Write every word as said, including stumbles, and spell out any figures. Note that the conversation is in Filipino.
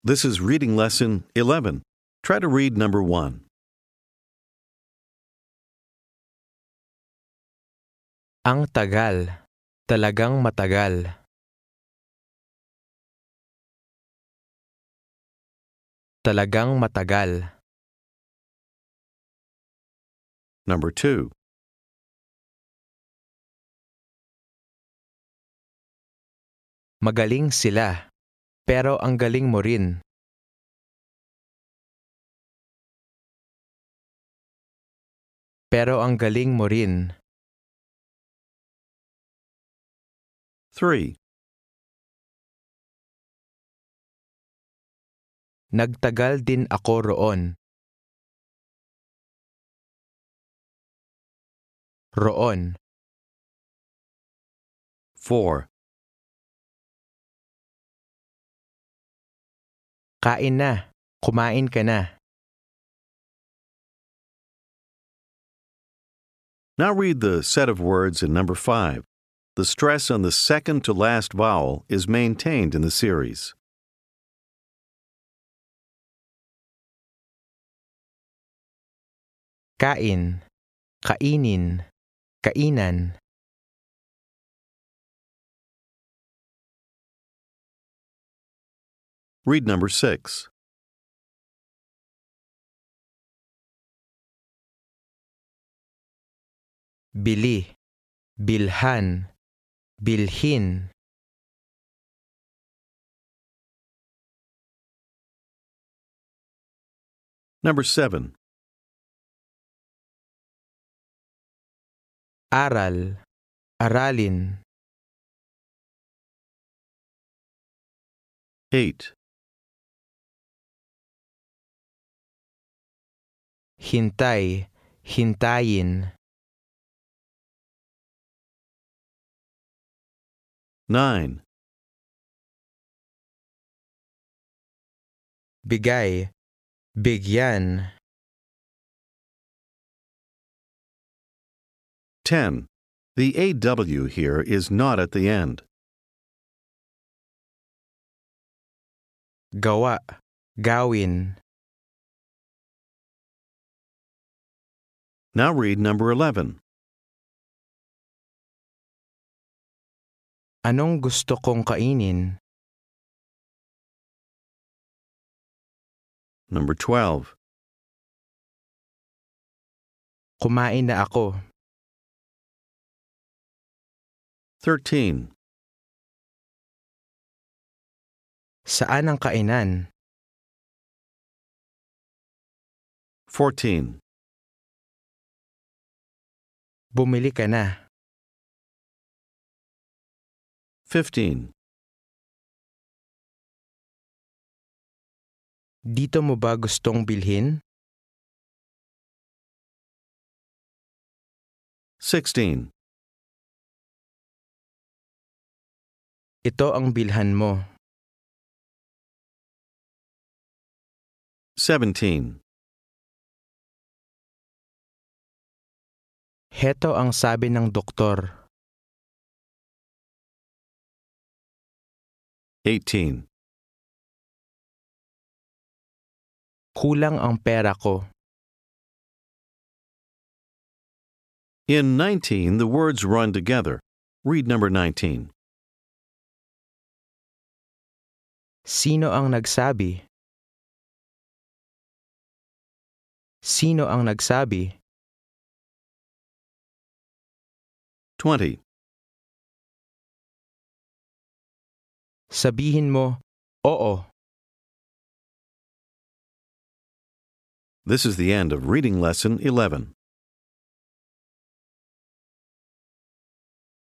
This is reading lesson eleven. Try to read number one. Ang tagal. Talagang matagal. Talagang matagal. Number two. Magaling sila. Pero ang galing mo rin. Pero ang galing mo rin. Three. Nagtagal din ako roon. Roon. Four. Kain na. Kumain ka na. Now read the set of words in number five. The stress on the second to last vowel is maintained in the series. Kain. Kainin. Kainan. Read number six. Bili. Bilhan. Bilhin. Number seven. Aral. Aralin. Eight. Hintay. Hintayin. Nine. Bigay. Bigyan. Ten. The A W here is not at the end. Gawa. Gawin. Now read number eleven. Anong gusto kong kainin? Number twelve. Kumain na ako. Thirteen. Saan ang kainan? Fourteen. Bumili ka na. Fifteen. Dito mo ba gustong bilhin? Sixteen. Ito ang bilhan mo. Seventeen. Heto ang sabi ng doktor. Eighteen. Kulang ang pera ko. In nineteen, the words run together. Read number nineteen. Sino ang nagsabi? Sino ang nagsabi? Twenty. Sabihin mo, oo. This is the end of reading lesson eleven.